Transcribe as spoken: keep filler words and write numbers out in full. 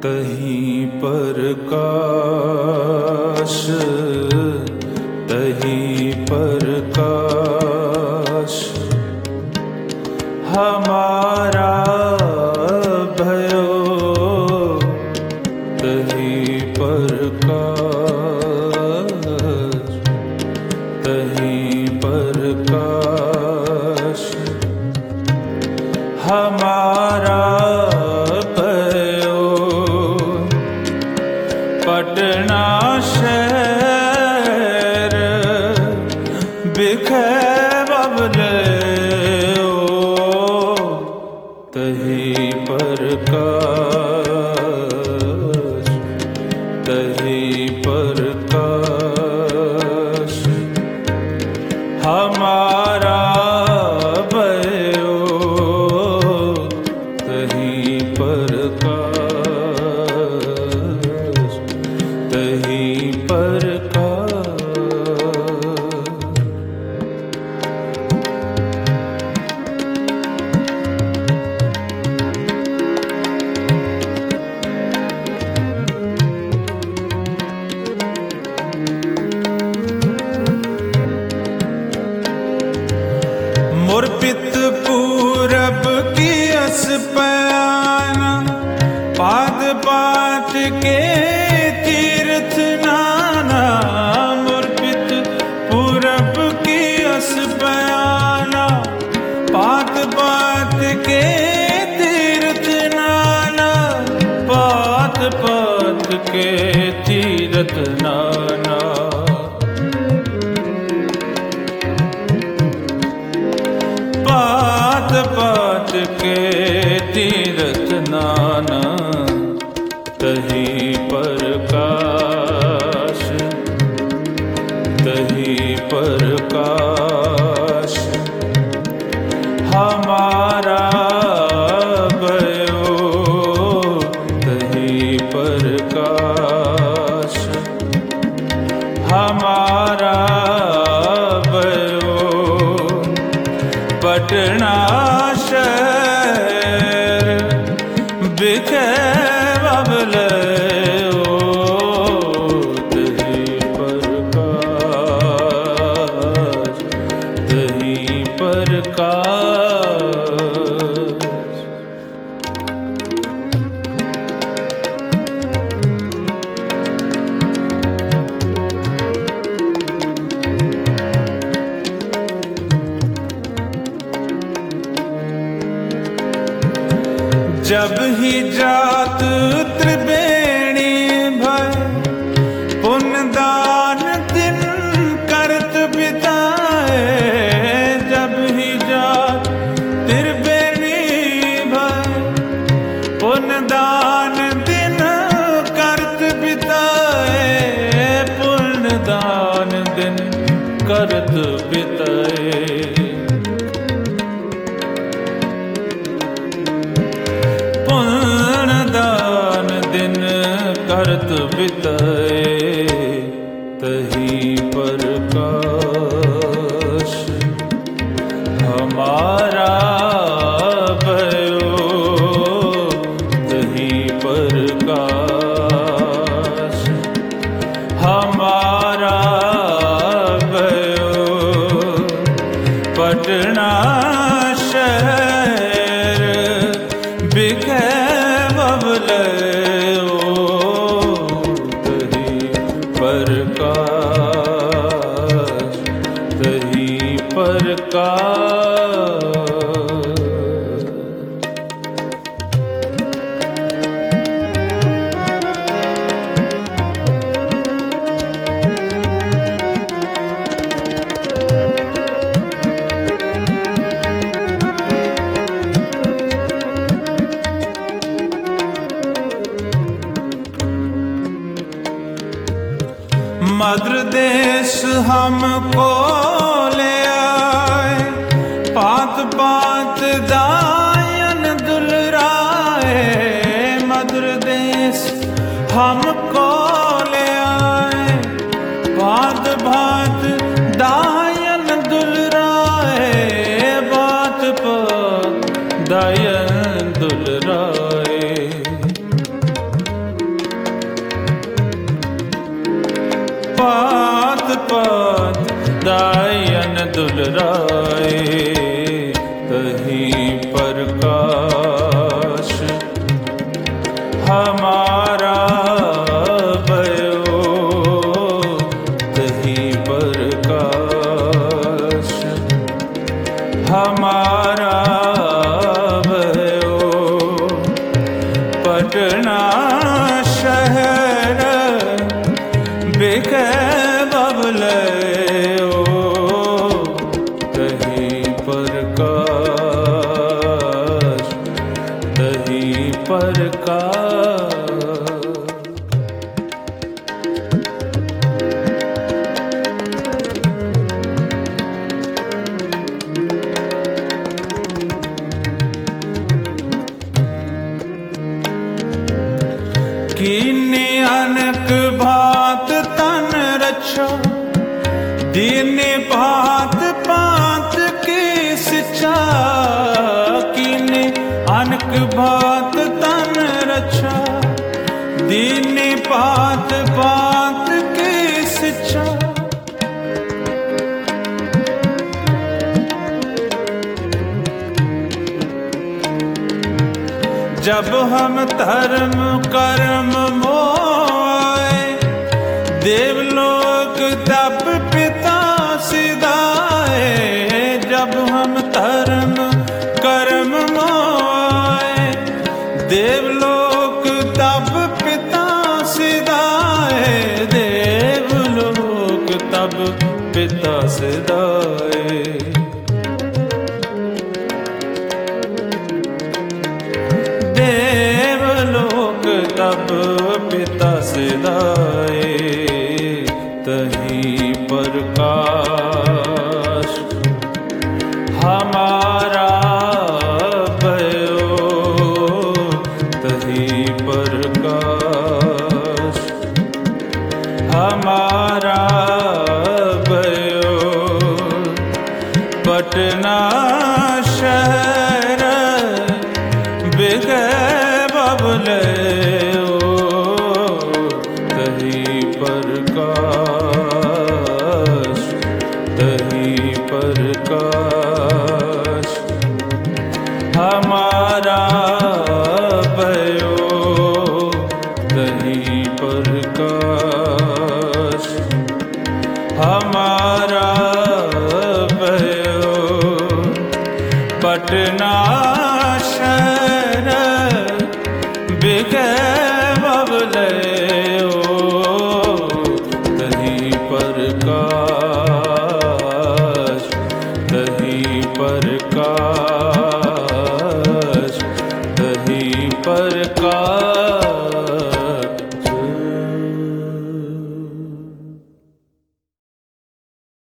तहीं प्रकाश तहीं प्रकाश हमारा भयो तहीं प्रकाश तहीं प्रकाश हमारा पटना शहर बिखे बबले तहीं प्रकाश तहीं प्रकाश हमारा भयो तहीं प्रकाश तहीं प्रकाश। मुरपित पूरब की अस पयाना पाद पात के तीर्थ नाना मुरपित पूरब की अस पयाना पात पात के तीर्थ नाना पात पात के तीर्थ नाना पात पात के तीर्थ नाना तहीं प्रकाश तहीं प्रकाश हमारा भयो तहीं प्रकाश हमारा भयो पटना शहर बिखे बबले तहीं प्रकाश तहीं प्रकाश। जब ही जात त्रिवेणी भय पुण्यदान दिन करत बिताए जब ही जात त्रिवेणी भय पुण्यदान दिन करत बिताए पुण्यदान दिन करत बिताए दान दिन करत बिताए तहीं प्रकाश हमारा भयो तहीं प्रकाश हमारा भयो पटना शहर बिखे बबले तहीं प्रकाश तहीं प्रकाश। मद्र देश हमको ले आए पात पात दायन दुलराए मद्र देश हमको ले आए पात पात दायन दुलराए बात पात दायन दुलराए दुलराए तही प्रकाश हमारा भयो तही प्रकाश हमारा भयो। पटना शहर बिके बबलयो तही प्रकाश तही प्रकाश। कीने अनक भात तन रक्षा दीने भात पात की शिक्षा। कीने अनक भात तन रक्षा दीने भात पात की शिक्षा। जब हम धर्म कर्म मोए देवलोक तप पिता सिधाए। जब हम धर्म कर्म मोए देवलोक तप पिता सिधाए। देवलोक तप पिता सिधाए। देवलोक तब पिता सिधाए तही प्रकाश हमारा भयो तही प्रकाश हमारा भयो। पटना शहर बिके बबलयो तही प्रकाश तही प्रकाश हमारा भयो तही प्रकाश हमारा भयो। पटना शहर बिके बबलयो तही प्रकाश तही प्रकाश।